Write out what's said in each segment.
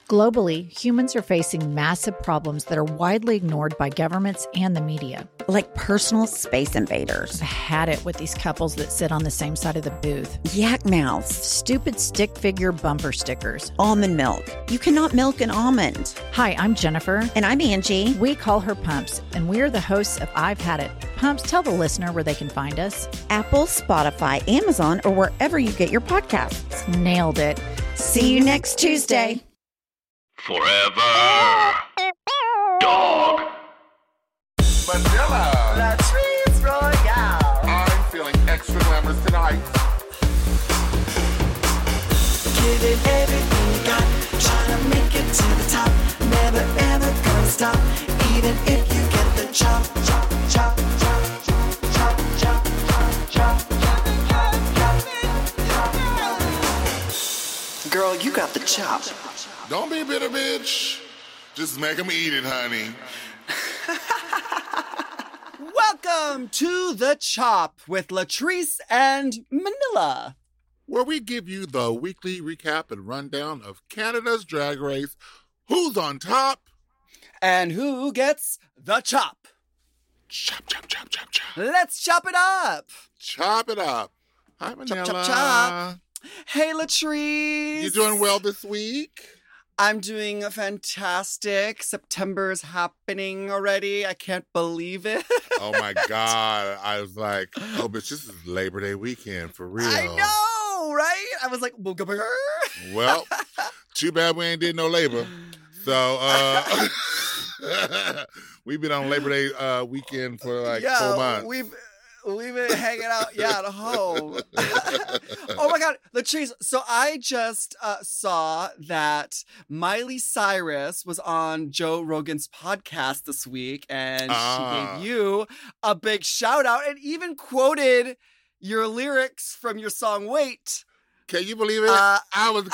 Globally, humans are facing massive problems that are widely ignored by governments and the media. Like personal space invaders. I've had it with these couples that sit on the same side of the booth. Yak mouths. Stupid stick figure bumper stickers. Almond milk. You cannot milk an almond. Hi, I'm Jennifer. And I'm Angie. We call her Pumps, and we're the hosts of I've Had It. Pumps, tell the listener where they can find us. Apple, Spotify, Amazon, or wherever you get your podcasts. Nailed it. See you next Tuesday. Forever. Dog. Manila. Latrice Royale. I'm feeling extra glamorous tonight. Giving everything you got. Trying to make it to the top. Never ever gonna stop. Even if you get the chop, chop, chop, chop, chop, chop, chop, chop. Girl, you got the chop. Don't be a bitter bitch. Just make them eat it, honey. Welcome to The Chop with Latrice and Manila, Where we give you the weekly recap and rundown of Canada's Drag Race. Who's on top? and who gets the chop? Chop, chop, chop, chop, chop. Let's chop it up. Chop it up. Hi, Manila. Chop, chop, chop. Hey, Latrice. You doing well this week? I'm doing fantastic. September's happening already. I can't believe it. Oh, my God. I was like, oh, bitch, this is Labor Day weekend, for real. I know, right? I was like, Well, too bad we ain't did no labor. So, we've been on Labor Day weekend for like 4 months. We've been hanging out, at home. Oh my God, Latrice. So I just saw that Miley Cyrus was on Joe Rogan's podcast this week, and she gave you a big shout out and even quoted your lyrics from your song Wait. Can you believe it? I was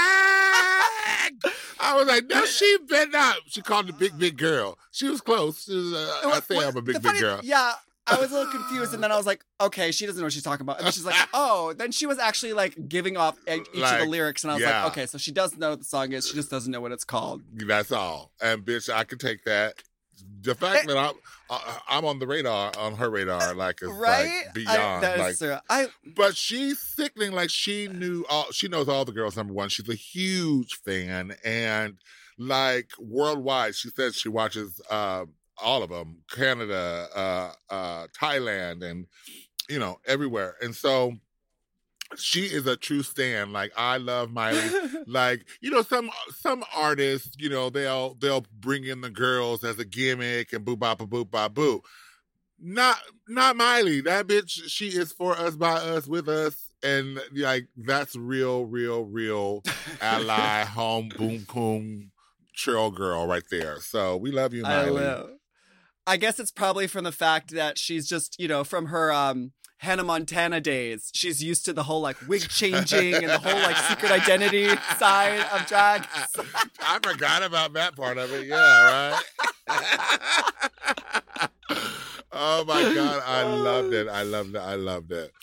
gagged. I was like, no, she better not. She called the big girl. She was close. She was, I say I'm a big girl. Yeah. I was a little confused, and then I was like, okay, she doesn't know what she's talking about. And then she's like, oh, then she was actually like giving off each of the lyrics, and I was like, okay, so she does know what the song is, she just doesn't know what it's called. That's all. And bitch, I can take that. The fact that I'm on the radar, on her radar, like it's right? like beyond. That like, is true. But she's sickening. Like she knows all the girls. Number one, she's a huge fan, and like worldwide, she says she watches. All of them, Canada, Thailand, and, everywhere. And so she is a true stan. Like, I love Miley. Like, some artists, they'll bring in the girls as a gimmick and boo bop a boop bop boo. Not Miley. That bitch, she is for us, by us, with us. And like, that's real ally, home, boom, boom, trail girl right there. So we love you, Miley. I guess it's probably from the fact that she's just, from her Hannah Montana days. She's used to the whole like wig changing and the whole like secret identity side of drag. I forgot about that part of it. Yeah, right? Oh my God. I loved it.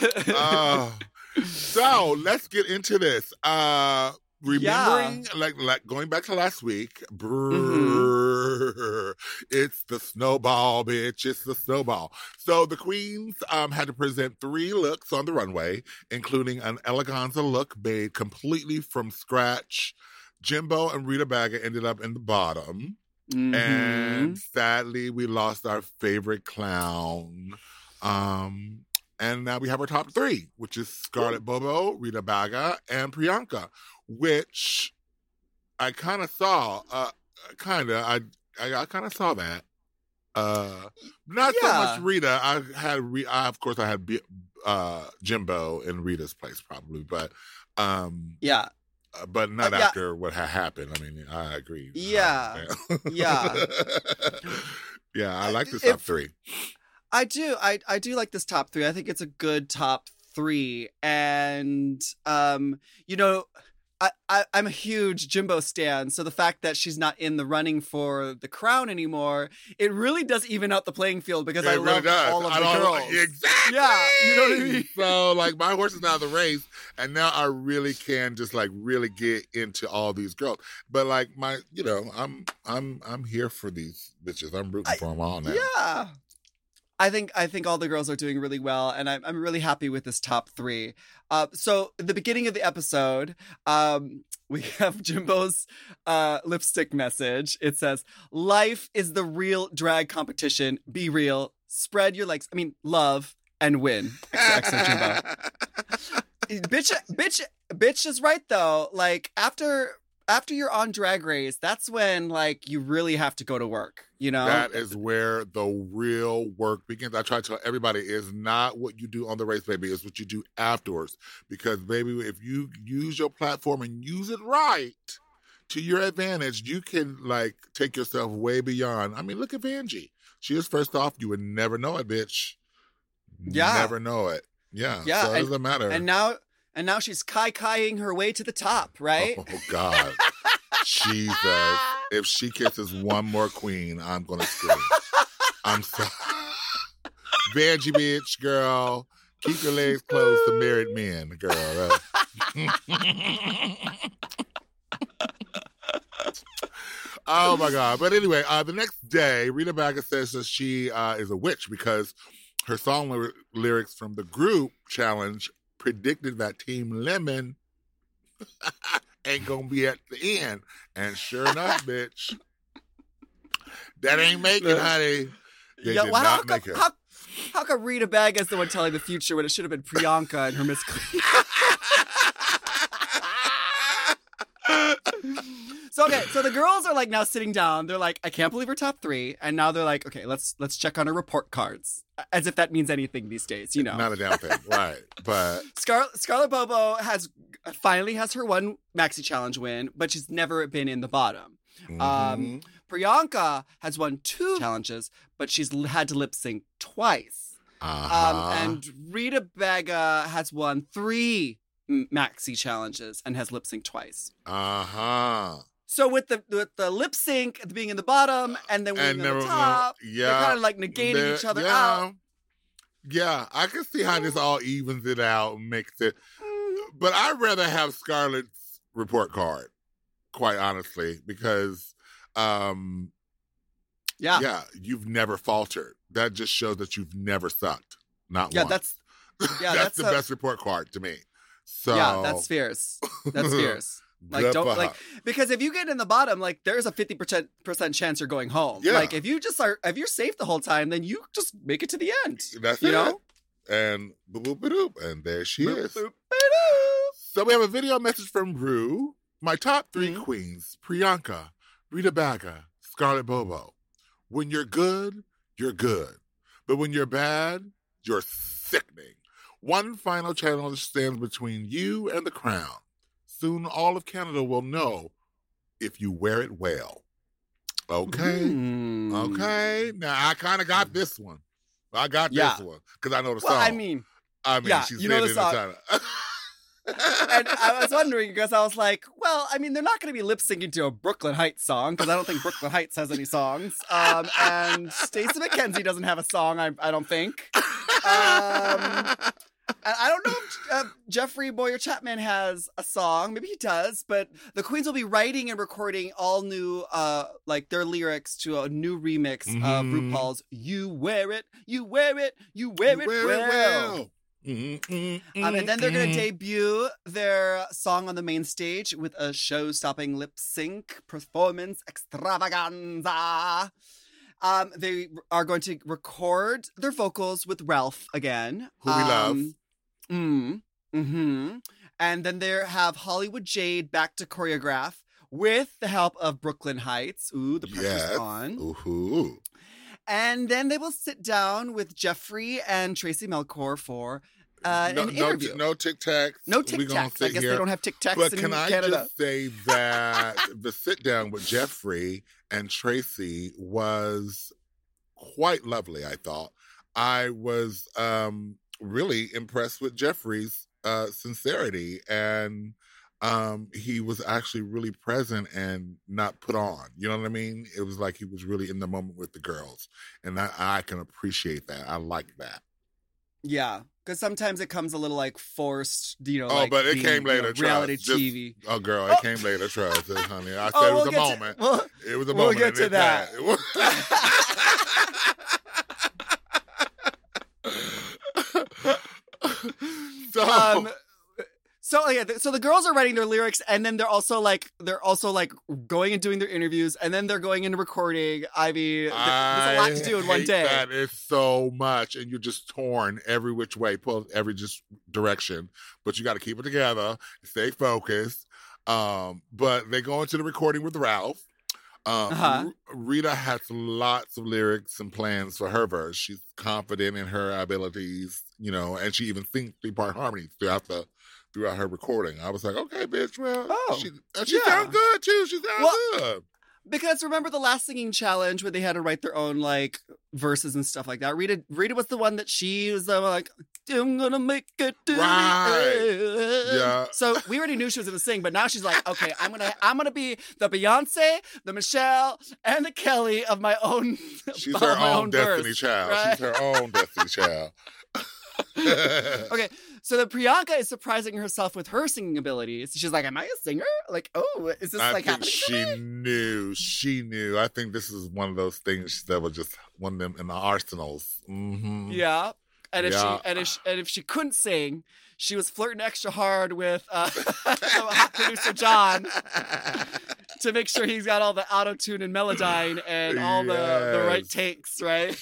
So let's get into this. Remembering, like going back to last week, it's the snowball, bitch. It's the snowball. So the queens had to present 3 looks on the runway, including an eleganza look made completely from scratch. Jimbo and Rita Baga ended up in the bottom. Mm-hmm. And sadly, we lost our favorite clown. And now we have our top 3, which is Scarlett Bobo, Rita Baga, and Priyanka, which I kind of saw. I kind of saw that. Not so much Rita. I had Jimbo in Rita's place probably, but but not after what had happened. I mean, I agree. Yeah. I like this top 3. I do. I do like this top 3. I think it's a good top 3. And, I'm a huge Jimbo stan, so the fact that she's not in the running for the crown anymore, it really does even out the playing field because I love all of the girls. Exactly. Yeah, you know what I mean? So, like, my horse is out of the race, and now I really can just, like, really get into all these girls. But, like, I'm here for these bitches. I'm rooting for them all now. Yeah. I think all the girls are doing really well, and I'm really happy with this top 3. So at the beginning of the episode, we have Jimbo's lipstick message. It says, "Life is the real drag competition. Be real. Spread your legs. Love and win." XOXO Jimbo. Bitch is right though. Like after you're on Drag Race, that's when like you really have to go to work, you know? That is where the real work begins. I try to tell everybody, it's not what you do on the race, baby. It's what you do afterwards. Because, baby, if you use your platform and use it right to your advantage, you can, like, take yourself way beyond. Look at Vanjie. She is first off. You would never know it, bitch. Yeah. Never know it. Yeah. Yeah. So it doesn't matter. And now she's kai-kaiing her way to the top, right? Oh, God. Jesus. If she kisses one more queen, I'm going to scream. I'm sorry. Vanjie, bitch, girl. Keep your legs closed to married men, girl. Oh, my God. But anyway, the next day, Rita Baga says that she is a witch because her song lyrics from the group challenge predicted that Team Lemon ain't gonna be at the end. And sure enough, bitch, that ain't making, honey. They did not make it. How come Rita Baga is the one telling the future when it should have been Priyanka and her Miss Clean? So the girls are like now sitting down. They're like, I can't believe we're top 3. And now they're like, okay, let's check on our report cards. As if that means anything these days, you know. Not a damn thing, right. But Scarlett Bobo finally has her one Maxi Challenge win, but she's never been in the bottom. mm-hmm. Priyanka has won 2 challenges, but she's had to lip sync twice. And Rita Baga has won 3 Maxi Challenges and has lip synced twice. So with the lip sync at being in the bottom and then winning at the top, they're kind of like negating each other out. Yeah, I can see how this all evens it out and makes it. But I'd rather have Scarlett's report card, quite honestly, because you've never faltered. That just shows that you've never sucked. Not once. That's the best report card to me. So yeah, that's fierce. That's fierce. Like because if you get in the bottom, like there's a 50% chance you're going home. Yeah. Like if you're safe the whole time, then you just make it to the end. That's you know? And boop boop boop, and there she is. Boop, So we have a video message from Rue. My top 3 queens: Priyanka, Rita Baga, Scarlett Bobo. When you're good, you're good. But when you're bad, you're sickening. One final challenge stands between you and the crown. Soon all of Canada will know if you wear it well. Okay? Okay? Now, I kind of got this one. I got this one because I know the song. I mean, she's you know the song. And I was wondering because I was like, well, I mean, they're not going to be lip syncing to a Brooklyn Heights song because I don't think Brooklyn Heights has any songs. And Stacey McKenzie doesn't have a song, I don't think. I don't know if Jeffrey Boyer-Chapman has a song. Maybe he does, but the queens will be writing and recording all new, their lyrics to a new remix of RuPaul's "You Wear It, You Wear It, You Wear It Well." And then they're going to debut their song on the main stage with a show-stopping lip sync performance extravaganza. They are going to record their vocals with Ralph again. Who we love. And then they have Hollywood Jade back to choreograph with the help of Brooklyn Heights. Ooh, the pressure's on. Ooh. And then they will sit down with Jeffrey and Tracy Melchor for an interview. No Tic Tacs. No Tic Tacs. I guess they don't have Tic Tacs in Canada. But can I just say that the sit down with Jeffrey and Tracy was quite lovely, I thought. I was really impressed with Jeffrey's sincerity, and he was actually really present and not put on. You know what I mean? It was like he was really in the moment with the girls. And I can appreciate that. I like that. Yeah. Because sometimes it comes a little like forced, But it came later. Reality trust. TV. Girl, it came later. Trust it, honey. I said Oh, it was we'll a get to- moment. we'll- It was a we'll moment. get and to it that. So the girls are writing their lyrics, and then they're also like going and doing their interviews, and then they're going into recording. I mean, there's a lot to do in one hate day. That is so much, and you're just torn every which way, pulled every just direction. But you got to keep it together, stay focused. But they go into the recording with Ralph. Rita has lots of lyrics and plans for her verse. She's confident in her abilities, and she even sings 3-part harmonies throughout her recording. I was like, okay, bitch, well, she sounds good too. She sounds good. Because remember the last singing challenge where they had to write their own like verses and stuff like that. Rita was the one that she was like, I'm gonna make it to the end. Yeah. So we already knew she was gonna sing, but now she's like, okay, I'm gonna be the Beyonce, the Michelle, and the Kelly of my own. She's her own Destiny verse, Child. right? She's her own Destiny Child. Okay, so then Priyanka is surprising herself with her singing abilities. She's like, am I a singer? Like, oh, is this I think happening to me? she knew. I think this is one of those things that was just one of them in the arsenals. Mm-hmm. Yeah. And if she couldn't sing, she was flirting extra hard with hot producer John to make sure he's got all the auto-tune and Melodyne and all the right takes, right?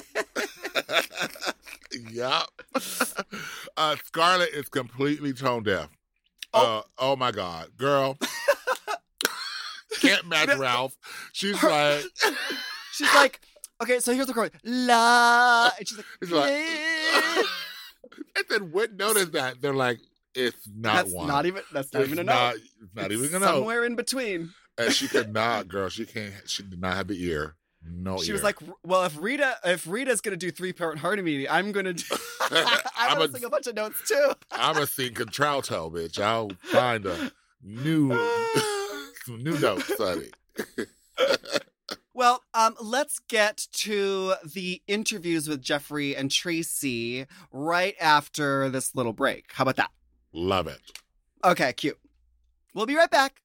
Yep. Scarlett is completely tone deaf. Oh my God, girl. Can't match Ralph. She's like, okay, so here's the chord. La. And she's like, and then what note is that? They're like, it's not that's one. That's not even a note. It's not even a note. Somewhere in between. And she could not, girl. She did not have the ear. No ear. She was like, well, if Rita's gonna do 3-part harmony, I'm gonna do. I'm gonna sing a bunch of notes too. I'm gonna sing contralto, bitch. I'll find a some new notes, honey. Well, let's get to the interviews with Jeffrey and Tracy right after this little break. How about that? Love it. Okay, cute. We'll be right back.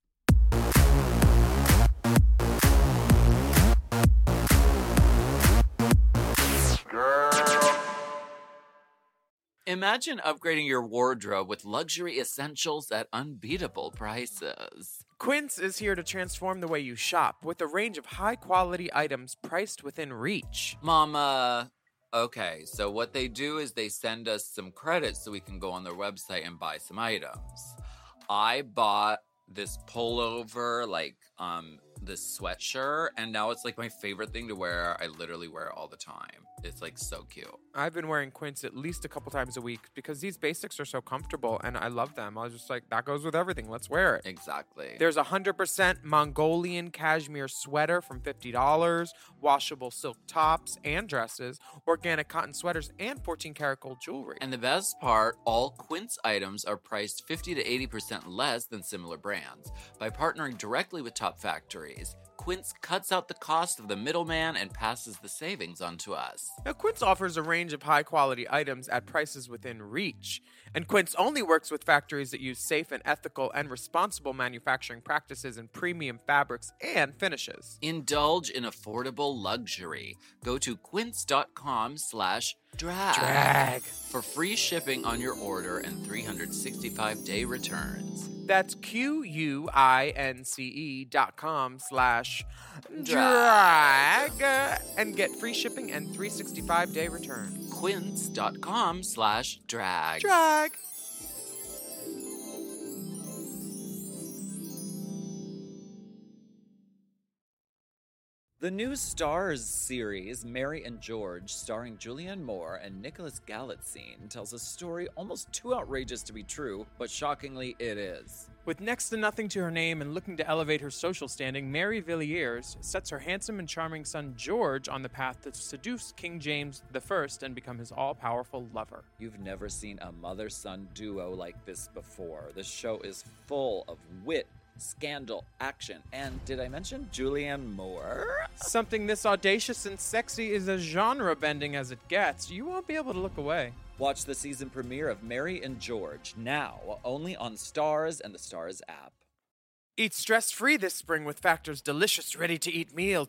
Imagine upgrading your wardrobe with luxury essentials at unbeatable prices. Quince is here to transform the way you shop with a range of high-quality items priced within reach. Mama, okay, so what they do is they send us some credits so we can go on their website and buy some items. I bought this pullover, this sweatshirt, and now it's like my favorite thing to wear. I literally wear it all the time. It's like so cute. I've been wearing Quince at least a couple times a week because these basics are so comfortable and I love them. I was just like, that goes with everything. Let's wear it. Exactly. There's a 100% Mongolian cashmere sweater from $50, washable silk tops and dresses, organic cotton sweaters, and 14-karat gold jewelry. And the best part, all Quince items are priced 50 to 80% less than similar brands. By partnering directly with top factories, Quince cuts out the cost of the middleman and passes the savings on to us. Now, Quince offers a range of high-quality items at prices within reach. And Quince only works with factories that use safe and ethical and responsible manufacturing practices in premium fabrics and finishes. Indulge in affordable luxury. Go to quince.com/drag for free shipping on your order and 365-day returns. That's QUINCE.com/drag and get free shipping and 365-day returns. Quince.com/drag. Drag. The new Stars series, Mary and George, starring Julianne Moore and Nicholas Galitzine, tells a story almost too outrageous to be true, but shockingly it is. With next to nothing to her name and looking to elevate her social standing, Mary Villiers sets her handsome and charming son George on the path to seduce King James I and become his all-powerful lover. You've never seen a mother-son duo like this before. The show is full of wit, scandal, action, and did I mention Julianne Moore? Something this audacious and sexy is as genre-bending as it gets. You won't be able to look away. Watch the season premiere of Mary and George now, only on Stars and the Stars app. Eat stress-free this spring with Factor's delicious ready-to-eat meals.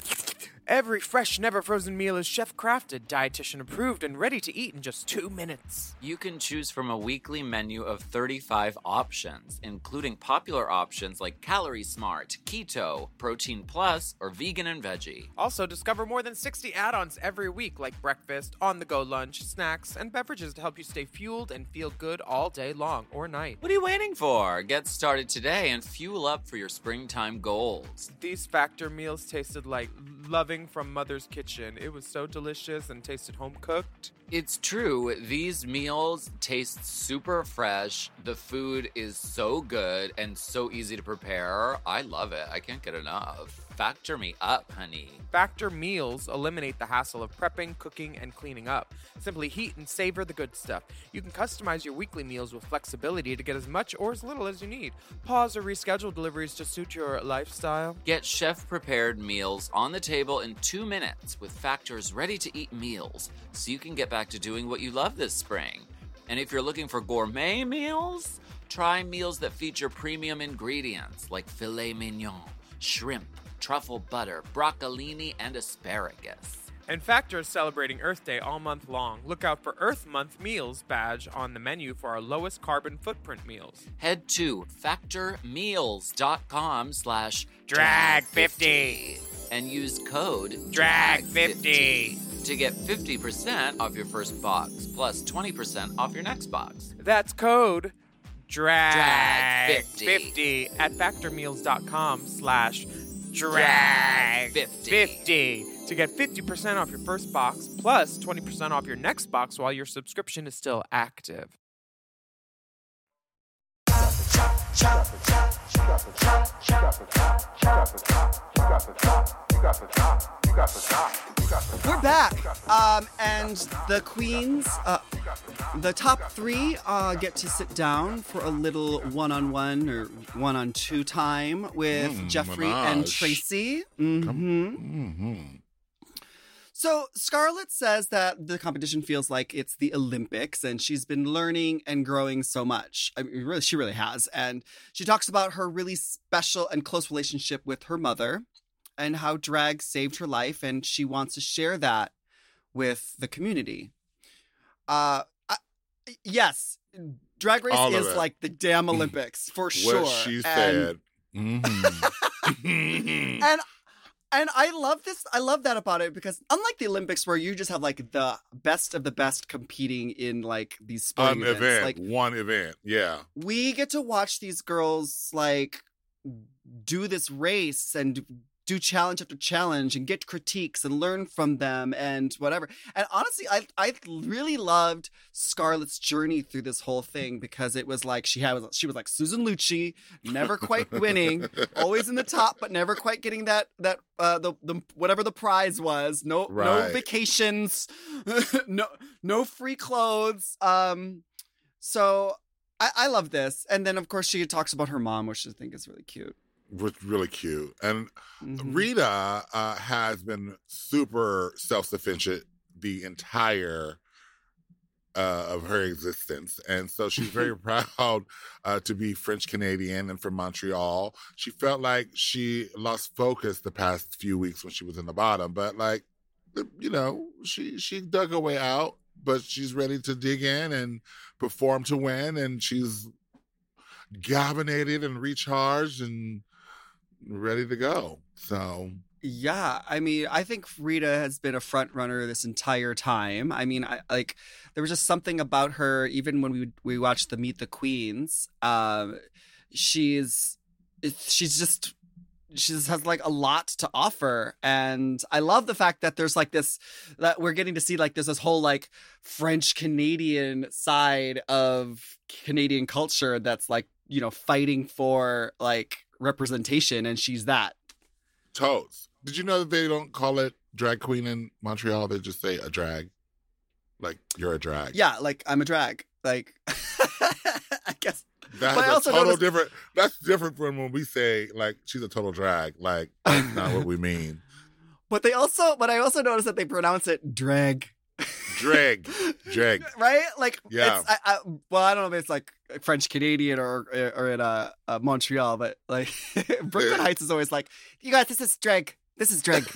Every fresh, never-frozen meal is chef-crafted, dietitian-approved, and ready to eat in just 2 minutes. You can choose from a weekly menu of 35 options, including popular options like Calorie Smart, Keto, Protein Plus, or Vegan and Veggie. Also, discover more than 60 add-ons every week, like breakfast, on-the-go lunch, snacks, and beverages to help you stay fueled and feel good all day long or night. What are you waiting for? Get started today and fuel up for your springtime goals. These Factor meals tasted like loving from Mother's kitchen. It was so delicious and tasted home-cooked. It's true. These meals taste super fresh. The food is so good and so easy to prepare. I love it. I can't get enough. Factor me up, honey. Factor meals eliminate the hassle of prepping, cooking, and cleaning up. Simply heat and savor the good stuff. You can customize your weekly meals with flexibility to get as much or as little as you need. Pause or reschedule deliveries to suit your lifestyle. Get chef-prepared meals on the table in 2 minutes with Factor's ready-to-eat meals, so you can get back to doing what you love this spring. And if you're looking for gourmet meals, try meals that feature premium ingredients like filet mignon, shrimp, truffle butter, broccolini, and asparagus. And Factor is celebrating Earth Day all month long. Look out for Earth Month Meals badge on the menu for our lowest carbon footprint meals. Head to factormeals.com/drag50 and use code DRAG50 to get 50% off your first box, plus 20% off your next box. That's code DRAG50 DRAG50 at factormeals.com/drag50 to get 50% off your first box, plus 20% off your next box while your subscription is still active. We're back, and the queens, the top three, get to sit down for a little one-on-one or one-on-two time with Jeffrey and Tracy. So Scarlett says that the competition feels like it's the Olympics, and she's been learning and growing so much. I mean, she really has. And she talks about her really special and close relationship with her mother and how drag saved her life, and she wants to share that with the community. Yes, Drag Race is like the damn Olympics, for sure. What she said. And I love this. I love that about it, because unlike the Olympics, where you just have like the best of the best competing in like these sporting events, like one event, yeah, we get to watch these girls like do this race and do challenge after challenge and get critiques and learn from them and whatever. And honestly, I really loved Scarlett's journey through this whole thing, because it was like she was like Susan Lucci, never quite winning, always in the top, but never quite getting the whatever the prize was. No vacations, no free clothes. So I love this. And then of course she talks about her mom, which I think is really cute. Really cute. And Rita has been super self-sufficient the entire of her existence. And so she's very proud to be French Canadian and from Montreal. She felt like she lost focus the past few weeks when she was in the bottom, but like, you know, she dug her way out, but she's ready to dig in and perform to win. And she's galvanated and recharged and ready to go. So yeah, I mean, I think Rita has been a front runner this entire time. I mean, there was just something about her, even when we watched the Meet the Queens. She's just she just has like a lot to offer. And I love the fact that there's like this, that we're getting to see like there's this whole like French Canadian side of Canadian culture that's like, you know, fighting for like representation, and she's that. Totes. Did you know that they don't call it drag queen in Montreal? They just say a drag. Like, you're a drag. Yeah, like I'm a drag. Like, I guess. That's a total different. That's different from when we say like she's a total drag. Like, that's not what we mean. But I also noticed that they pronounce it drag. Drag. Right? Like, yeah. I don't know if it's like French Canadian or in Montreal, but like Brooklyn Heights is always like, you guys, this is drag. This is drag.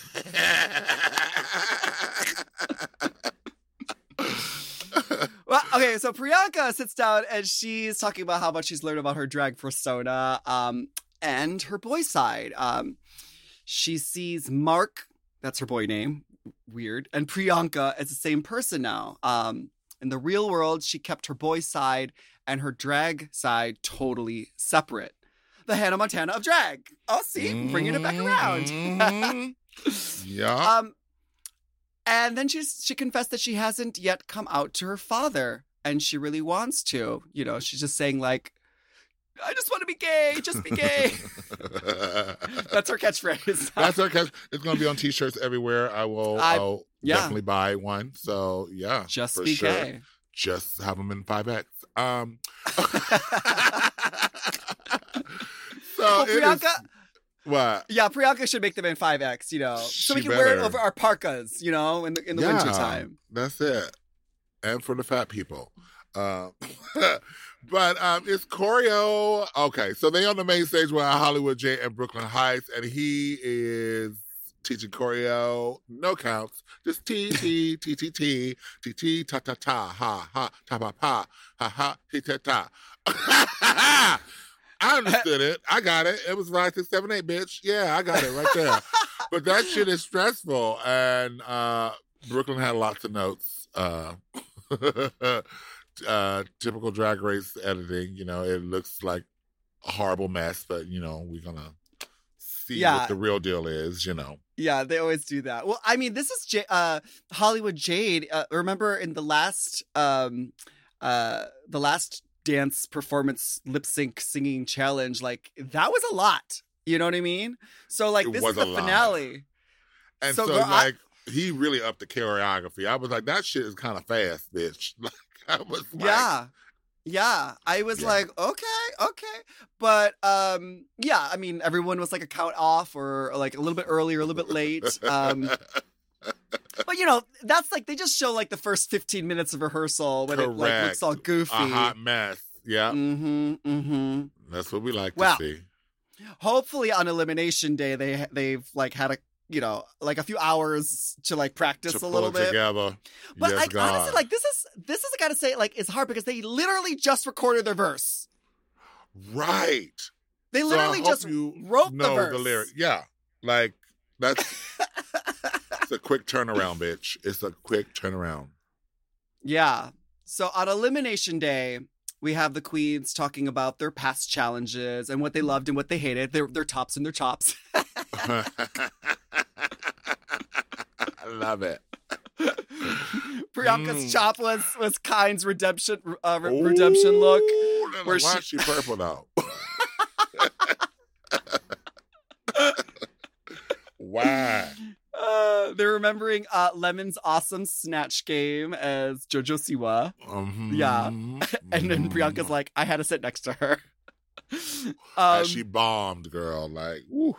Well, okay, so Priyanka sits down and she's talking about how much she's learned about her drag persona and her boy side. She sees Mark, that's her boy name, weird, and Priyanka as the same person now. In the real world, she kept her boy side and her drag side totally separate. The Hannah Montana of drag. Oh, see, bringing it back around. Yeah. And then she confessed that she hasn't yet come out to her father, and she really wants to. You know, she's just saying like, I just want to be gay, just be gay. That's her catchphrase. That's her catch. It's going to be on T-shirts everywhere. I'll definitely buy one. So yeah, just be gay. Just have them in 5X. So well, Priyanka. What? Yeah, Priyanka should make them in 5X, you know, so we can wear it over our parkas, you know, in the wintertime. That's it. And for the fat people. But it's choreo. Okay, so they on the main stage with Hollywood J and Brooklyn Heights, and he is teaching choreo. No counts. Just T, T, T, T, T, T, T, ta, ta, ta, ha, ha, ta, pa, pa, ha, ha, he, ta, ta. I understood it. I got it. It was 5, 6, 7, 8, bitch. Yeah, I got it right there. But that shit is stressful. And Brooklyn had lots of notes. Typical Drag Race editing. You know, it looks like a horrible mess, but, you know, we're going to see what the real deal is, you know. Yeah, they always do that. Well, I mean, this is Hollywood Jade. Remember in the last dance performance lip sync singing challenge, like that was a lot, you know what I mean? So like this is the finale, and so like he really upped the choreography. I was like, that shit is kind of fast, bitch. Like I was like, yeah, I was like, okay, but yeah, I mean everyone was like a count off or like a little bit early or a little bit late. But you know, that's like they just show like the first 15 minutes of rehearsal when it like looks all goofy, a hot mess. Yeah, That's what we like to see. Hopefully, on Elimination Day, they've like had a few hours to like practice a little bit together. But yes, honestly, like this is I gotta say, like it's hard because they literally just recorded their verse. Right. They literally just wrote the verse. The lyric. Yeah, like that's. It's a quick turnaround, bitch. It's a quick turnaround. Yeah. So on Elimination Day, we have the queens talking about their past challenges and what they loved and what they hated. Their tops and their chops. I love it. Priyanka's chop was Kind's redemption look. Why is she purple now? Why? They're remembering Lemon's awesome snatch game as Jojo Siwa. Yeah. And then Priyanka's like, I had to sit next to her. She bombed, girl. Like, woo.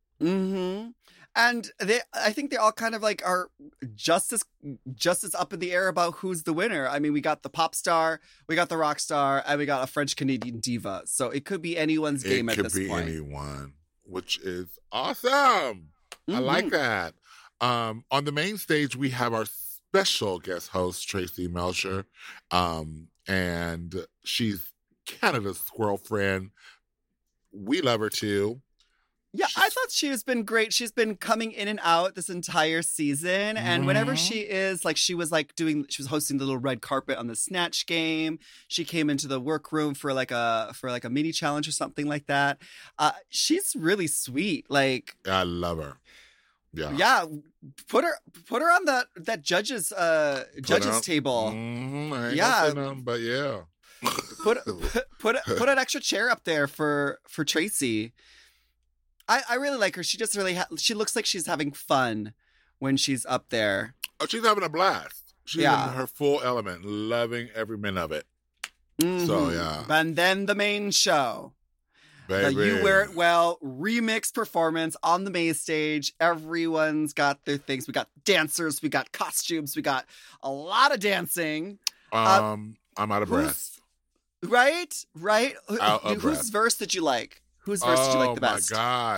And I think they all kind of like are just as up in the air about who's the winner. I mean, we got the pop star, we got the rock star, and we got a French Canadian diva. So it could be anyone's game at this point. It could be anyone, which is awesome. I like that. On the main stage, we have our special guest host, Tracy Melcher. And she's Canada's squirrel friend. We love her too. Yeah, I thought she has been great. She's been coming in and out this entire season. And whenever she is, like, she was hosting the little red carpet on the Snatch Game. She came into the workroom for like a mini challenge or something like that. She's really sweet. Like, I love her. Yeah. Yeah. Put her on that judges table. I ain't gonna say nothing, but yeah. Put an extra chair up there for Tracy. I really like her. She just really she looks like she's having fun when she's up there. Oh, she's having a blast. She's in her full element, loving every minute of it. Mm-hmm. So yeah. And then the main show. Baby. The You Wear It Well remix performance on the main stage. Everyone's got their things. We got dancers, we got costumes, we got a lot of dancing. I'm out of breath. Right? Out of Whose breath. verse did you like? Whose verse did you like the best? Oh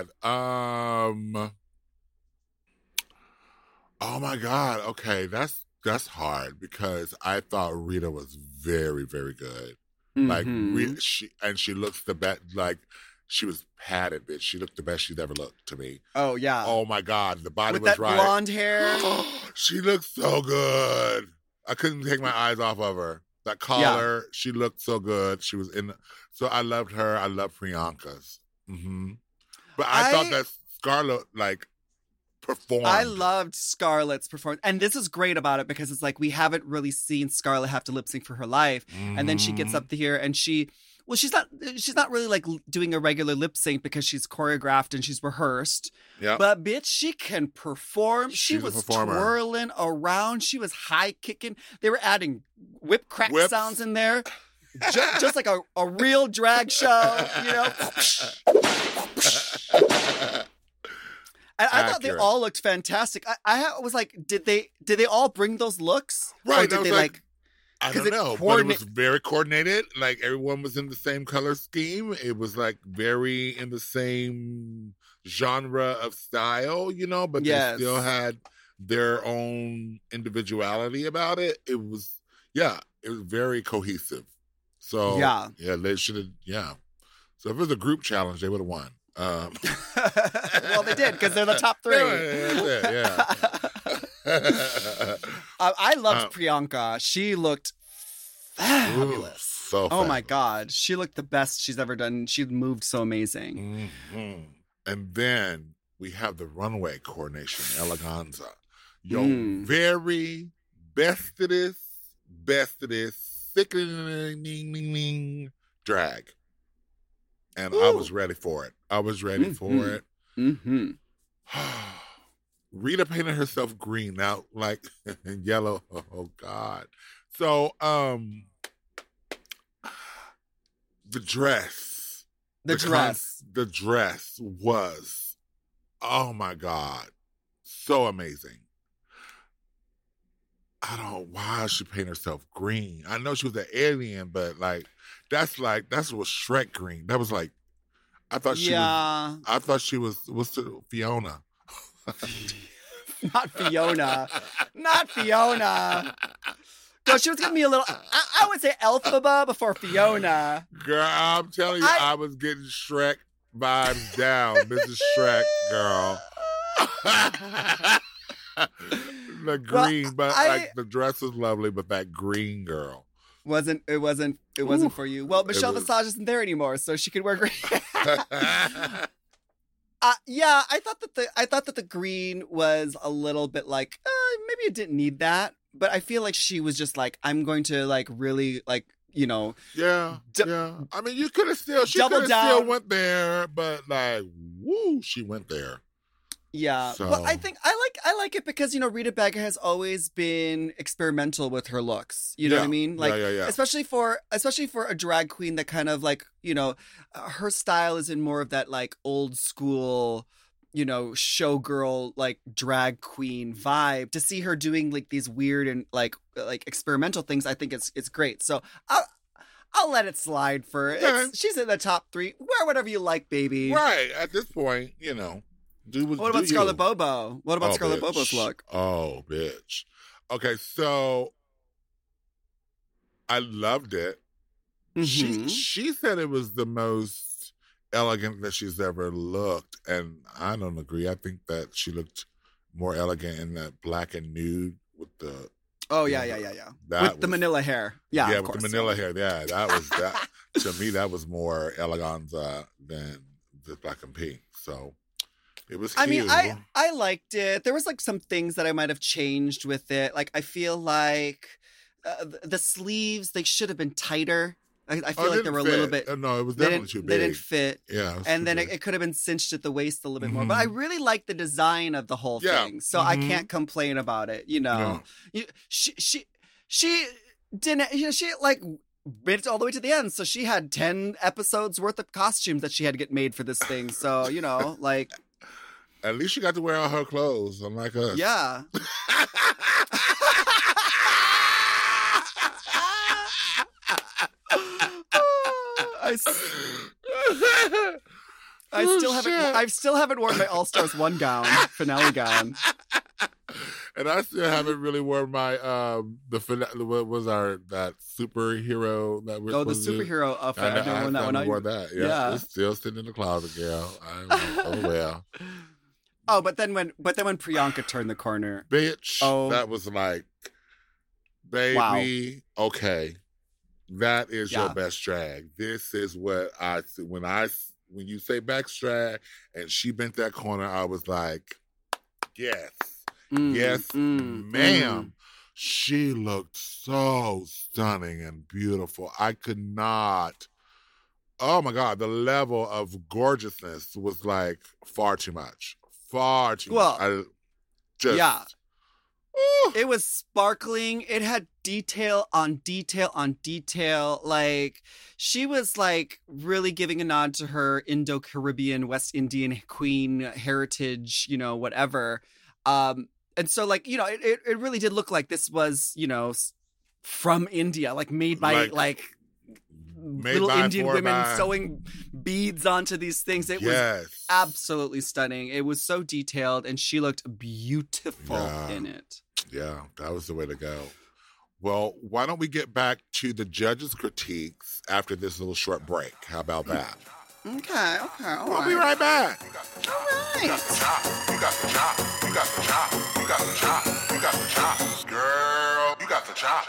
my God. Okay, that's hard because I thought Rita was very, very good. Like she looks the best. Like she was padded, bitch. She looked the best she's ever looked to me. Oh yeah. Oh my God, the body with was that right. blonde hair. She looked so good. I couldn't take my eyes off of her. That collar, she looked so good. She was so I loved her. I loved Priyanka's. But I thought that Scarlett performed. I loved Scarlett's performance, and this is great about it because it's like we haven't really seen Scarlett have to lip sync for her life, and then she gets up here and she's not really like doing a regular lip sync because she's choreographed and she's rehearsed. Yeah. But bitch, she can perform. She She's a was performer. twirling around. She was high kicking. They were adding whip crack Whips. sounds in there. Just like a real drag show, you know. And I thought they Accurate. all looked fantastic. I was like, did they all bring those looks? Right. Or did I was they like, I 'cause don't it know, but it coordinate- was very coordinated. Like everyone was in the same color scheme. It was like very in the same genre of style, you know, but Yes. they still had their own individuality about it. It was very cohesive. So Yeah. they should have. Yeah. So if it was a group challenge, they would have won. Well, they did because they're the top three. Yeah. I loved Priyanka. She looked fabulous. So Oh my fabulous. God. She looked the best she's ever done. She moved so amazing. And then we have the runway coordination, eleganza. Yo, Mm. very bestest, sickening drag. And I was ready for it. I was ready for it. Mm-hmm. Rita painted herself green, now like yellow. Oh God. So the dress. The dress. The dress was, oh my God, so amazing. I don't know why she painted herself green. I know she was an alien, but that's what Shrek green. That was like, I thought she was what's the Fiona. Not Fiona. Not Fiona. No, she was giving me a little, I would say Elphaba before Fiona. Girl, I'm telling you, I was getting Shrek vibes down, Mrs. Shrek, girl. The green, but the dress was lovely, but that green girl. It wasn't for you. Well, Michelle Visage isn't there anymore, so she could wear green. Yeah, I thought that the green was a little bit like maybe it didn't need that, but I feel like she was just like, I'm going to like really like, you know. Yeah. I mean, she could have still went there, but like, woo, she went there. Yeah. So. Well, I think I like it because, you know, Rita Baga has always been experimental with her looks. You know what I mean? Like, especially for a drag queen that kind of like, you know, her style is in more of that like old school, you know, showgirl like drag queen vibe. To see her doing like these weird and like experimental things, I think it's great. So I'll let it slide for she's in the top 3. Wear whatever you like, baby. Right. At this point, you know. What about Scarlett Bobo? What about Scarlett Bobo's look? Oh, bitch. Okay, so I loved it. Mm-hmm. She said it was the most elegant that she's ever looked. And I don't agree. I think that she looked more elegant in that black and nude with the... Oh, yeah. With the manila hair. Yeah, Yeah, of with course. the manila hair. Yeah, that was that. To me, that was more eleganza than the black and pink. So it was cute. I mean, I liked it. There was like some things that I might have changed with it. Like, I feel like the sleeves, they should have been tighter. I feel like they were a little bit... No, it was definitely too big. They didn't fit. Yeah. And then it could have been cinched at the waist a little bit more. But I really like the design of the whole thing. So I can't complain about it, you know. She didn't... You know, she, like, made it all the way to the end. So she had 10 episodes worth of costumes that she had to get made for this thing. So, you know, like... At least she got to wear all her clothes, unlike us. Yeah. I still haven't worn my All Stars 1 gown, finale gown. And I still haven't really worn my what was that superhero that we're the superhero outfit. I've never worn that one. I wore that. Yeah. It's still sitting in the closet, girl. Oh well. Oh, but then when Priyanka turned the corner, bitch, that was like, baby, okay, that is your best drag. This is what when you say best drag, and she bent that corner, I was like, yes, ma'am. She looked so stunning and beautiful. I could not. Oh my God, the level of gorgeousness was like far too much. Much. It was sparkling. It had detail on detail on detail. Like, she was like really giving a nod to her Indo-Caribbean, West Indian queen heritage, you know, whatever. And so, like, you know, it really did look like this was, you know, from India, like made by little Indian women sewing beads onto these things. It was absolutely stunning. It was so detailed, and she looked beautiful in it. Yeah, that was the way to go. Well, why don't we get back to the judges' critiques after this little short break? How about that? Okay, all right. We'll be right back. All right. You got the chop. You got the chop. You got the chop. You got the chop. You got the chop. Girl, you got the chop.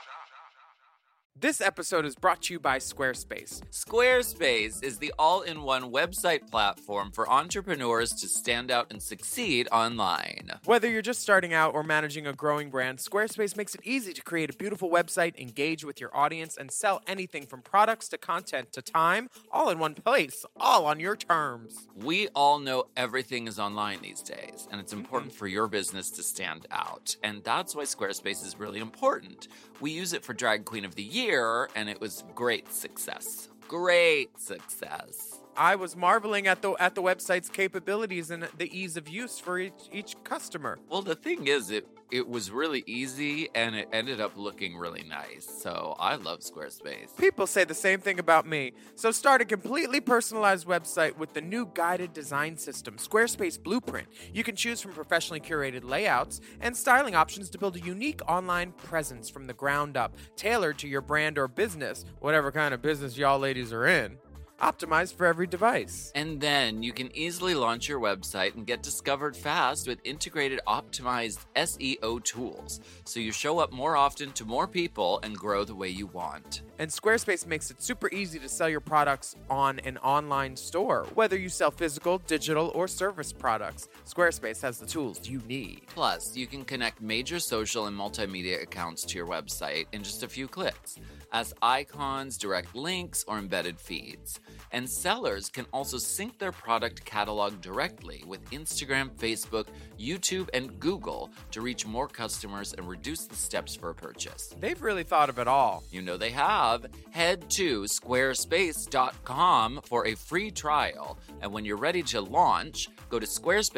This episode is brought to you by Squarespace. Squarespace is the all-in-one website platform for entrepreneurs to stand out and succeed online. Whether you're just starting out or managing a growing brand, Squarespace makes it easy to create a beautiful website, engage with your audience, and sell anything from products to content to time, all in one place, all on your terms. We all know everything is online these days, and it's important for your business to stand out. And that's why Squarespace is really important. We use it for Drag Queen of the Year, and it was great success. Great success. I was marveling at the website's capabilities and the ease of use for each customer. Well, the thing is, it was really easy, and it ended up looking really nice. So I love Squarespace. People say the same thing about me. So start a completely personalized website with the new guided design system, Squarespace Blueprint. You can choose from professionally curated layouts and styling options to build a unique online presence from the ground up, tailored to your brand or business, whatever kind of business y'all ladies are in. Optimized for every device. And then you can easily launch your website and get discovered fast with integrated optimized SEO tools, so you show up more often to more people and grow the way you want. And Squarespace makes it super easy to sell your products on an online store, whether you sell physical, digital, or service products. Squarespace has the tools you need. Plus, you can connect major social and multimedia accounts to your website in just a few clicks, as icons, direct links, or embedded feeds. And sellers can also sync their product catalog directly with Instagram, Facebook, YouTube, and Google to reach more customers and reduce the steps for a purchase. They've really thought of it all. You know they have. Head to squarespace.com for a free trial. And when you're ready to launch, go to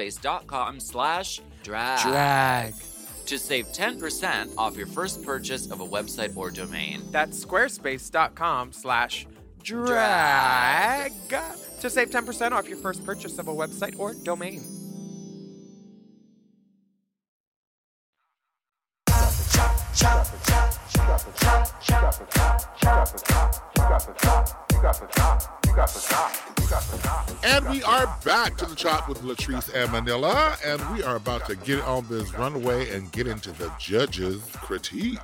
squarespace.com/drag. To save 10% off your first purchase of a website or domain. That's squarespace.com/drag to save 10% off your first purchase of a website or domain. got the chop. You got the chop. You got the chop. And we are back to the Chop with Latrice and Manila, and we are about to get on this runway and get into the judges' critiques.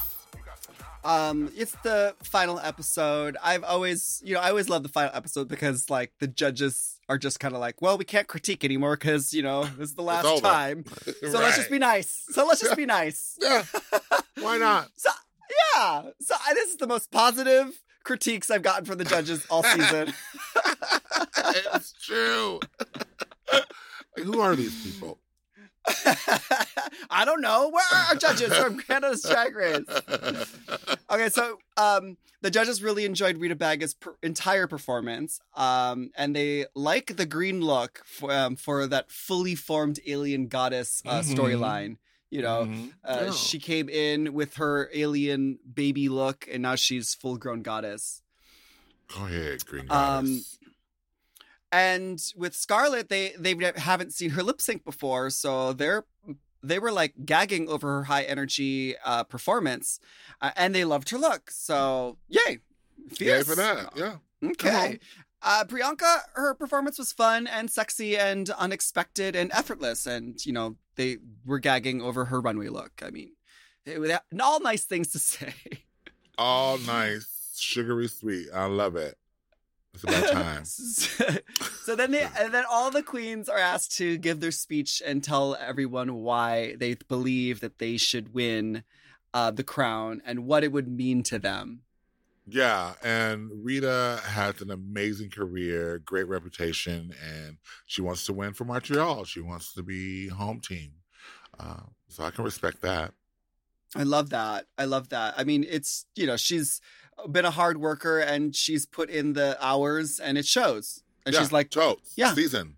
It's the final episode. I always love the final episode because like the judges are just kind of like, well, we can't critique anymore because this is the last time. So let's just be nice. Yeah. Why not? So this is the most positive critiques I've gotten from the judges all season. It's true. Like, who are these people? I don't know. Where are our judges from Canada's Drag Race? Okay, so the judges really enjoyed Rita Baga's entire performance, and they like the green look for that fully formed alien goddess storyline. She came in with her alien baby look, and now she's full-grown goddess. Go ahead, green goddess. And with Scarlett, they haven't seen her lip sync before, so they were like gagging over her high energy performance, and they loved her look. So yay, fierce. Yay for that. Yeah. Okay. Priyanka, her performance was fun and sexy and unexpected and effortless, and they were gagging over her runway look. I mean, all nice things to say. All nice, sugary sweet. I love it. It's about time. So then all the queens are asked to give their speech and tell everyone why they believe that they should win the crown and what it would mean to them. Yeah, and Rita has an amazing career, great reputation, and she wants to win for Montreal. She wants to be home team. So I can respect that. I love that. I mean, it's, she's been a hard worker and she's put in the hours and it shows. And she's like, season.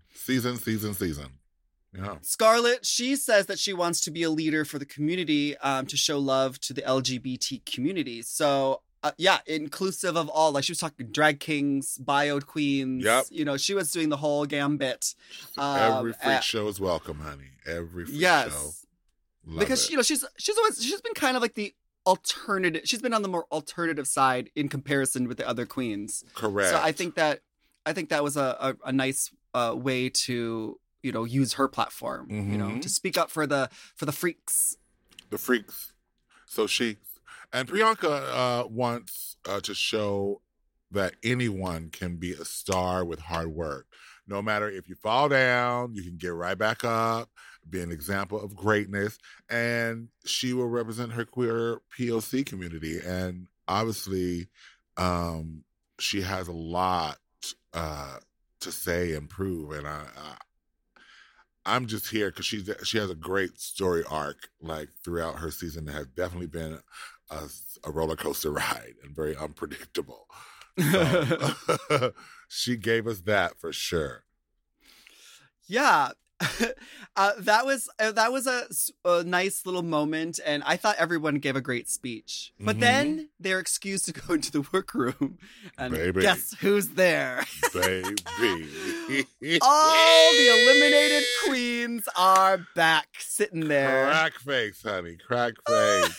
Yeah. Scarlett, she says that she wants to be a leader for the community, to show love to the LGBT community. So, inclusive of all, like she was talking drag kings, bio queens. Yep. She was doing the whole gambit. Every freak show is welcome, honey. Every freak show. Love because it. She's been kind of like the alternative. She's been on the more alternative side in comparison with the other queens. Correct. So I think that was a nice way to use her platform, to speak up for the freaks. The freaks. So and Priyanka wants to show that anyone can be a star with hard work. No matter if you fall down, you can get right back up, be an example of greatness, and she will represent her queer POC community. And obviously, she has a lot to say and prove. And I'm just here because she has a great story arc, like throughout her season that has definitely been a roller coaster ride and very unpredictable. So, she gave us that for sure. Yeah. That was a nice little moment, and I thought everyone gave a great speech. But then they're excused to go into the workroom, and guess who's there? Baby. All the eliminated queens are back, sitting there. Crack face, honey. Crack face.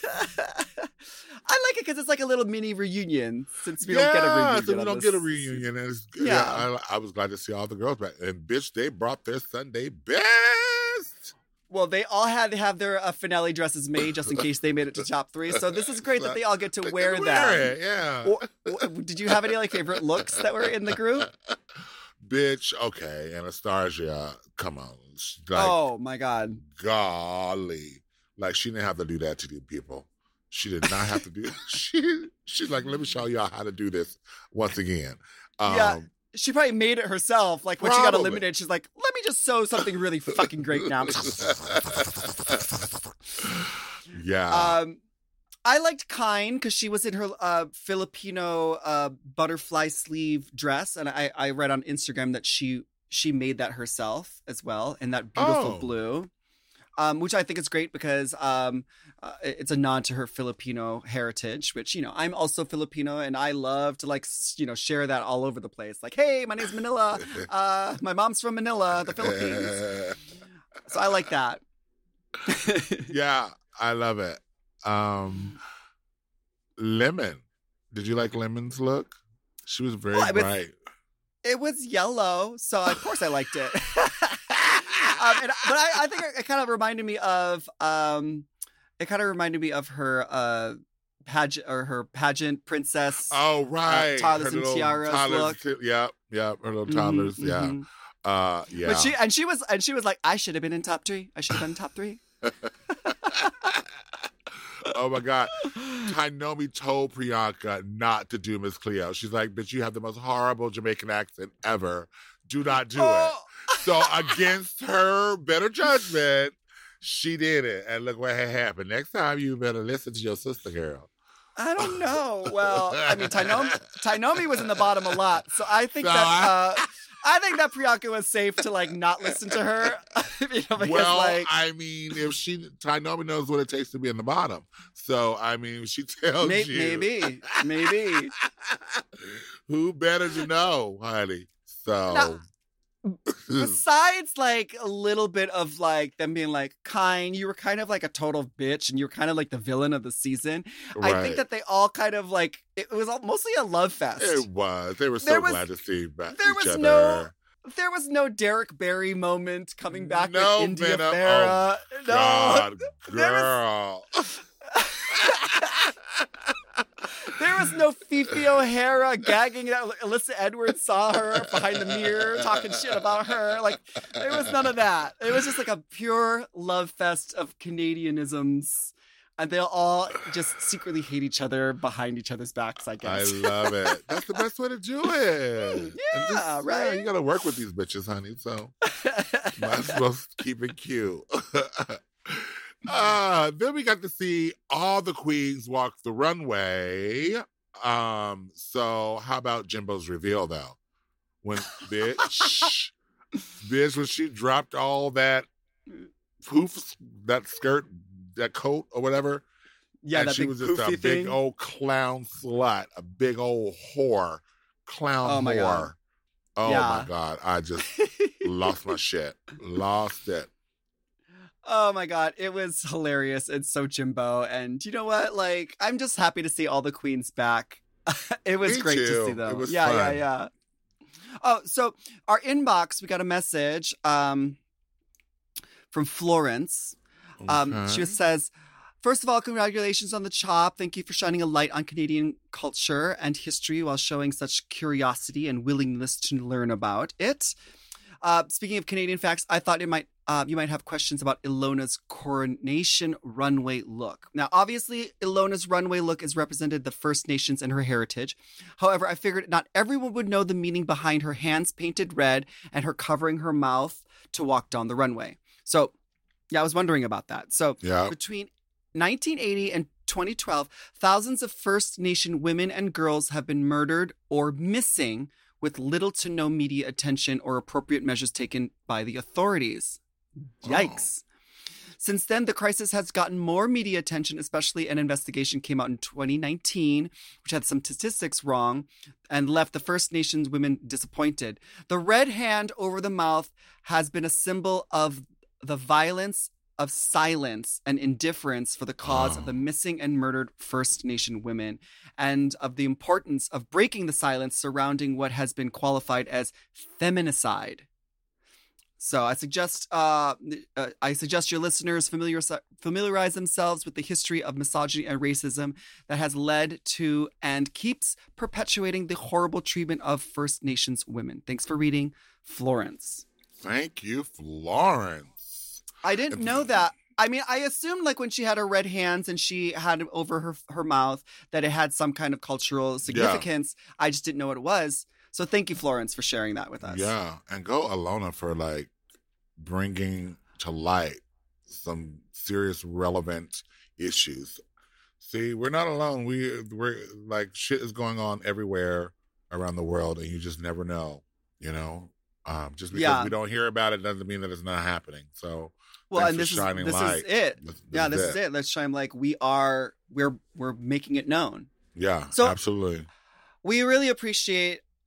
I like it because it's like a little mini reunion since we don't get a reunion. So we don't get a reunion. And it's, Yeah. I was glad to see all the girls back. And bitch, they brought their Sunday best. Well, they all had to have their finale dresses made just in case they made it to top 3. So this is great that they all get to wear them. It, yeah. Or, did you have any favorite looks that were in the group? Bitch, okay, Anastasia, come on. Oh my God. Golly. Like, she didn't have to do that to the people. She did not have to do she's like, let me show y'all how to do this once again. She probably made it herself. Like when she got eliminated, she's like, let me just sew something really fucking great now. Yeah. I liked Kyne because she was in her Filipino butterfly sleeve dress. And I read on Instagram that she made that herself as well in that beautiful blue. Which I think is great because it's a nod to her Filipino heritage, which, I'm also Filipino and I love to share that all over the place. Like, hey, my name's Manila. My mom's from Manila, the Philippines. So I like that. Yeah, I love it. Lemon. Did you like Lemon's look? She was very Well, bright. It was yellow, so of course I liked it. I think it kind of reminded me of her pageant or her pageant princess. Oh, right. Toddlers Her and little tiaras toddlers, look. Yeah, her little toddlers. Yeah. Yeah. But she was like, I should have been in top 3. I should have been in top 3. Oh my God. Tainomi told Priyanka not to do Miss Cleo. She's like, bitch, you have the most horrible Jamaican accent ever. Do not do it. So against her better judgment, she did it. And look what had happened. Next time you better listen to your sister, girl. I don't know. Well, I mean, Tainomi was in the bottom a lot. So I think I think that Priyanka was safe to like not listen to her. Well, I mean, if Tainomi knows what it takes to be in the bottom. So I mean, she tells you, maybe. Who better to know, honey? So. Now, besides like a little bit of like them being like kind, you were kind of like a total bitch and you were kind of like the villain of the season. Right. I think that they all kind of like, it was mostly a love fest. It was. They were so glad to see each other. There was no Derek Barry moment coming back with India Venom. Farah. Oh, God, girl. There was no Fifi O'Hara gagging that Alyssa Edwards saw her behind the mirror talking shit about her. Like, there was none of that. It was just like a pure love fest of Canadianisms. And they'll all just secretly hate each other behind each other's backs, I guess. I love it. That's the best way to do it. Yeah, right. You got to work with these bitches, honey. So might as well keep it cute. Then we got to see all the queens walk the runway. So how about Jimbo's reveal, though? When when she dropped all that poof, that skirt, that coat or whatever. Yeah, and that she big was just a poofy big thing. old clown slut, a big old whore, clown Oh, my whore. God. Oh Yeah. my God. I just lost my shit. Lost it. Oh my God, it was hilarious. It's so Jimbo. And you know what? Like, I'm just happy to see all the queens back. It was Me great too. to see them. It was yeah, fun. yeah. Oh, so our inbox, we got a message from Florence. Okay. She says, first of all, congratulations on the chop. Thank you for shining a light on Canadian culture and history while showing such curiosity and willingness to learn about it. Speaking of Canadian facts, I thought you might have questions about Ilona's coronation runway look. Now, obviously, Ilona's runway look is represented the First Nations and her heritage. However, I figured not everyone would know the meaning behind her hands painted red and her covering her mouth to walk down the runway. So, yeah, I was wondering about that. So, between 1980 and 2012, thousands of First Nation women and girls have been murdered or missing with little to no media attention or appropriate measures taken by the authorities. Yikes. Since then, the crisis has gotten more media attention, especially an investigation came out in 2019, which had some statistics wrong and left the First Nations women disappointed. The red hand over the mouth has been a symbol of the violence of silence and indifference for the cause of the missing and murdered First Nation women, and of the importance of breaking the silence surrounding what has been qualified as feminicide. So I suggest your listeners familiarize themselves with the history of misogyny and racism that has led to and keeps perpetuating the horrible treatment of First Nations women. Thanks for reading, Florence. Thank you, Florence. I didn't know that. I mean, I assumed like when she had her red hands and she had it over her mouth that it had some kind of cultural significance. Yeah. I just didn't know what it was. So thank you, Florence, for sharing that with us. Yeah, and go Ilona for like bringing to light some serious relevant issues. See, we're not alone. We're like shit is going on everywhere around the world, and you just never know. You know, just because we don't hear about it doesn't mean that it's not happening. So. Well, and this is it. This is it. Let's shine like we're making it known. Yeah, so absolutely. We really appreciate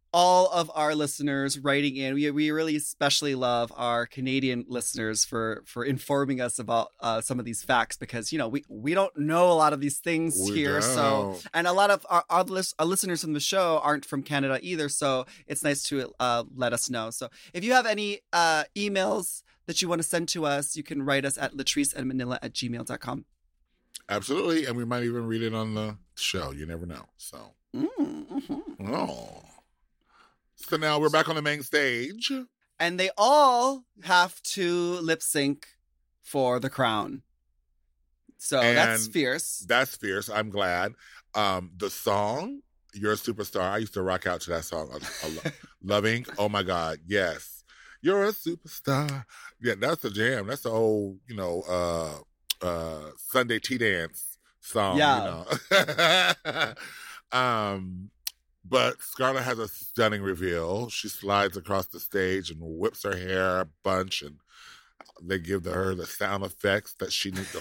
all of our listeners writing in. We really especially love our Canadian listeners for informing us about some of these facts, because, you know, we don't know a lot of these things here. So, and a lot of our listeners from the show aren't from Canada either. So it's nice to let us know. So if you have any emails that you want to send to us, you can write us at latriceandmanila@gmail.com. Absolutely. And we might even read it on the show. You never know. So, oh. So now we're back on the main stage. And they all have to lip sync for the crown. So that's fierce. That's fierce. I'm glad. The song, You're a Superstar. I used to rock out to that song. Loving. Oh my God. Yes. You're a superstar. Yeah, that's a jam. That's the old, you know, Sunday tea dance song. Yeah. You know. But Scarlett has a stunning reveal. She slides across the stage and whips her hair a bunch, and they give her the sound effects that she needs.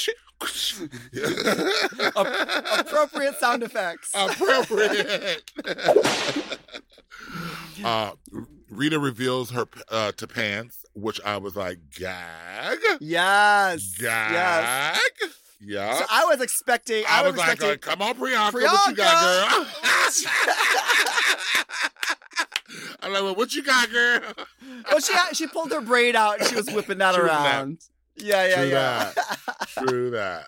Appropriate sound effects. Appropriate. Rita reveals her to pants, which I was like, gag. Yes. Gag. Yes. Yeah. So I was expecting. I was like, come on, Priyanka, what you got, girl? I'm like, well, what you got, girl? Well, she pulled her braid out and she was whipping that True around. Yeah. True that.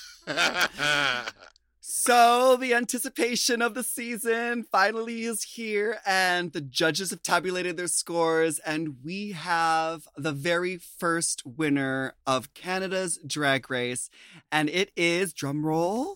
So the anticipation of the season finally is here, and the judges have tabulated their scores, and we have the very first winner of Canada's Drag Race, and it is, drumroll,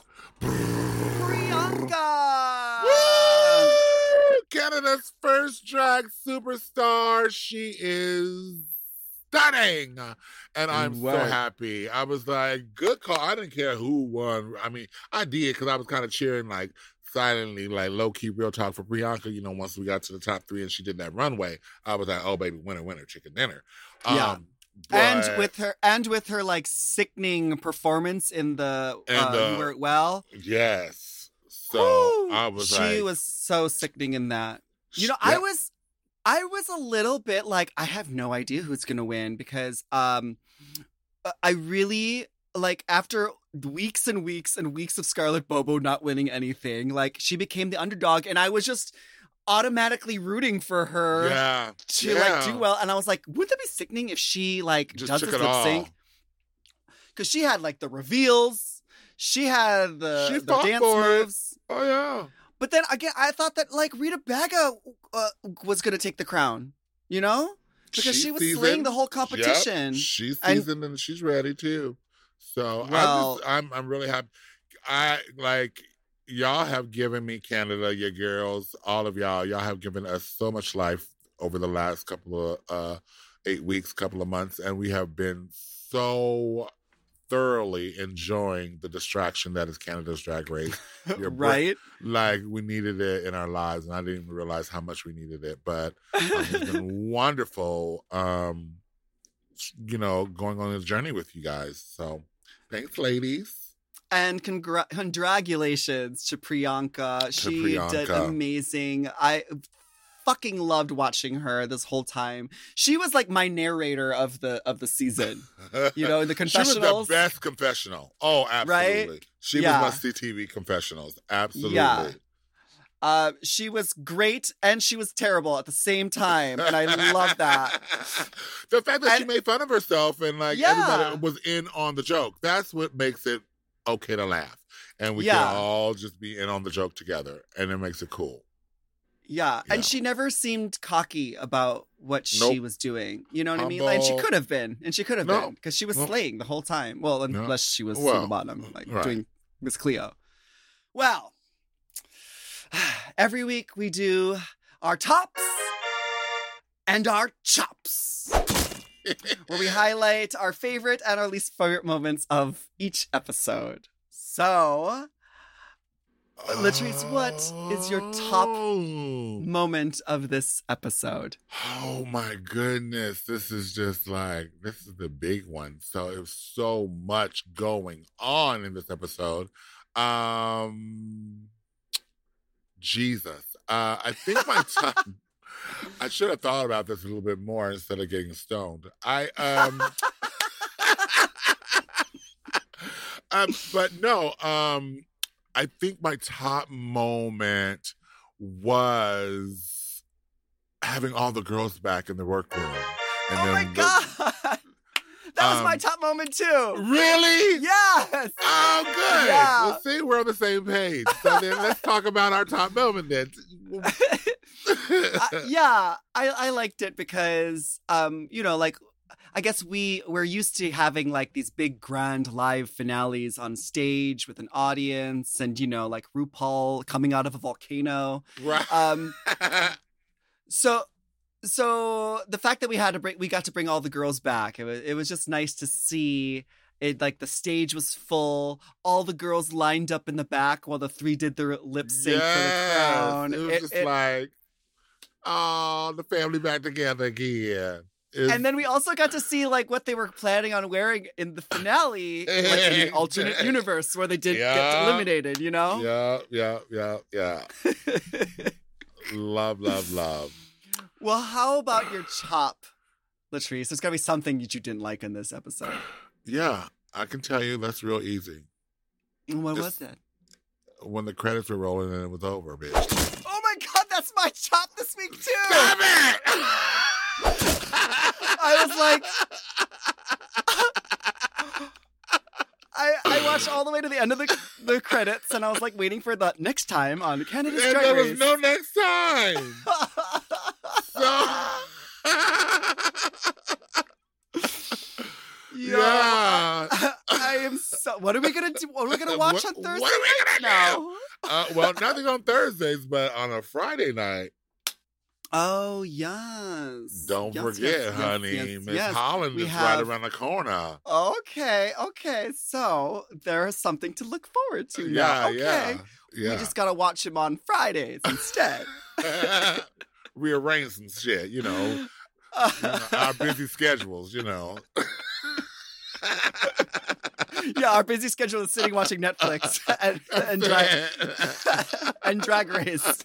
Priyanka! Woo! Canada's first drag superstar. She is stunning. And I'm so happy. I was like, good call. I didn't care who won. I mean, I did, because I was kind of cheering, like, silently, like, low-key real talk for Priyanka. You know, once we got to the top 3 and she did that runway, I was like, oh, baby, winner, chicken dinner. Yeah. But... And with her like sickening performance in the You Wear It Well. Yes. So Woo! I was she was so sickening in that. You know, Yep. I was a little bit like, I have no idea who's gonna win, because I really, like, after weeks and weeks and weeks of Scarlett Bobo not winning anything, like, she became the underdog, and I was just automatically rooting for her to like do well. And I was like, wouldn't it be sickening if she like Just does took this it lip all. sync? Because she had like the reveals, she had the fought dance for it. moves. Oh, yeah. But then again, I thought that like Rita Baga was going to take the crown, you know? Because she was slaying the whole competition. Yep. She's seasoned and she's ready too. So Well- I'm really happy. I like, y'all have given me Canada, your girls, all of y'all. Y'all have given us so much life over the last couple of 8 weeks, couple of months, and we have been so thoroughly enjoying the distraction that is Canada's Drag Race. Right? Like, we needed it in our lives, and I didn't even realize how much we needed it. But it's been wonderful, you know, going on this journey with you guys. So thanks, ladies. And congratulations to Priyanka. She did Priyanka. amazing. I fucking loved watching her this whole time. She was like my narrator of the season. You know, in the confessionals. She was the best confessional. Oh, absolutely. Right? She Yeah. was must-see TV confessionals. Absolutely. Yeah. She was great and she was terrible at the same time, and I love that. The fact that she made fun of herself and like Yeah. everybody was in on the joke. That's what makes it okay to laugh. And we Yeah. can all just be in on the joke together, and it makes it cool. Yeah, Yeah. and she never seemed cocky about what she Nope. was doing. You know what I mean? And she Humble. could have been, because she was No. slaying the whole time. Well, unless she was Well, single bottom, like right. doing Miss Cleo. Well, every week we do our tops and our chops, where we highlight our favorite and our least favorite moments of each episode. So, Latrice, what is your top moment of this episode? Oh my goodness. This is the big one. So there's so much going on in this episode. Jesus. I think my top. I should have thought about this a little bit more instead of getting stoned. But no, I think my top moment was having all the girls back in the workroom. And Oh my God. That was my top moment too. Really? Yes. Oh, good. Yeah. Well, see, we're on the same page. So then let's talk about our top moment then. Yeah, I liked it because, like, I guess we're used to having like these big grand live finales on stage with an audience and, like RuPaul coming out of a volcano. Right. So the fact that we got to bring all the girls back, it was just nice to see it. Like the stage was full, all the girls lined up in the back while the three did their lip sync for the crown. It was just like, oh, the family back together again. And then we also got to see like what they were planning on wearing in the finale, like in the alternate universe where they did get eliminated. Yeah. Love. Well, how about your chop, Latrice? There's got to be something that you didn't like in this episode. Yeah, I can tell you that's real easy. What was that? When the credits were rolling and it was over, bitch. Oh my God, that's my chop this week too! Damn it! I was like... I watched all the way to the end of the credits and I was like waiting for the next time on Canada's Drag Race. There was no next time! Yeah. I am so. What are we gonna do? What are we gonna watch on Thursday? What are we gonna do? Well, nothing on Thursdays, but on a Friday night. Oh yes. Don't forget, honey. Miss Holland is right around the corner. Okay. So there is something to look forward to now. Yeah. We just gotta watch him on Fridays instead. Rearrange some shit, our busy schedules, Yeah, our busy schedule is sitting watching Netflix and Drag Race.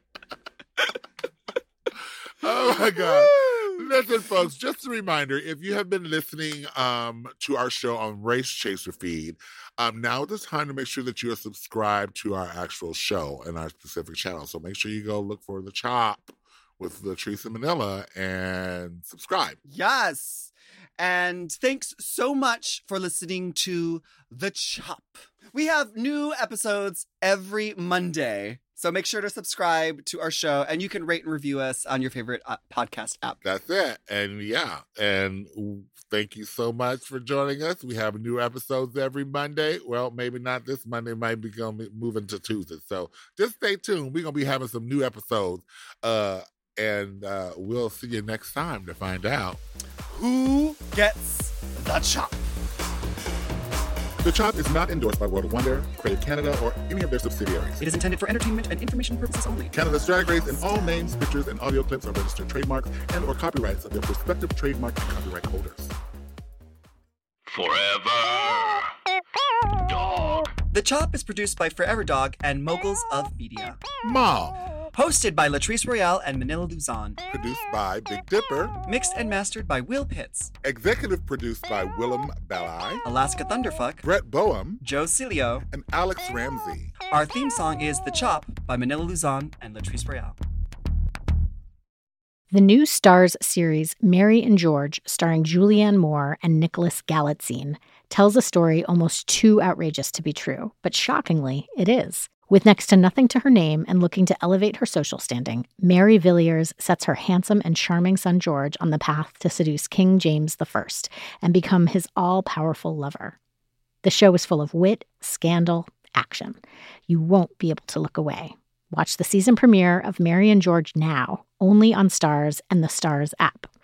Oh my God. Listen, folks, just a reminder, if you have been listening to our show on Race Chaser feed, now is the time to make sure that you are subscribed to our actual show and our specific channel. So make sure you go look for The Chop with Latrice and Manila and subscribe. Yes. And thanks so much for listening to The Chop. We have new episodes every Monday. So make sure to subscribe to our show and you can rate and review us on your favorite podcast app. That's it. And thank you so much for joining us. We have new episodes every Monday. Well, maybe not this Monday, might be moving to Tuesday. So just stay tuned. We're going to be having some new episodes. And we'll see you next time to find out who gets the chop. The Chop is not endorsed by World of Wonder, Creative Canada, or any of their subsidiaries. It is intended for entertainment and information purposes only. Canada's Drag Race and all names, pictures, and audio clips are registered trademarks and or copyrights of their respective trademark and copyright holders. Forever Dog. The Chop is produced by Forever Dog and Moguls of Media. Mom. Hosted by Latrice Royale and Manila Luzon. Produced by Big Dipper. Mixed and mastered by Will Pitts. Executive produced by Willem Belli. Alaska Thunderfuck. Brett Boehm. Joe Cilio. And Alex Ramsey. Our theme song is The Chop by Manila Luzon and Latrice Royale. The new Starz series Mary and George, starring Julianne Moore and Nicholas Galitzine, tells a story almost too outrageous to be true, but shockingly, it is. With next to nothing to her name and looking to elevate her social standing, Mary Villiers sets her handsome and charming son George on the path to seduce King James I and become his all-powerful lover. The show is full of wit, scandal, action. You won't be able to look away. Watch the season premiere of Mary and George now, only on Starz and the Starz app.